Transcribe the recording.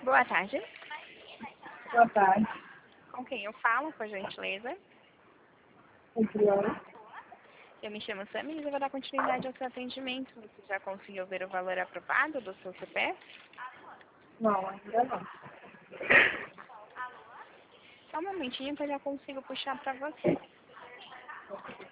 Boa tarde. Boa tarde. Com quem eu falo, por gentileza? Adriana. Eu me chamo Samir e vou dar continuidade ao seu atendimento. Você já conseguiu ver o valor aprovado do seu CPF? Não, ainda não. Só um momentinho que eu já consigo puxar para você.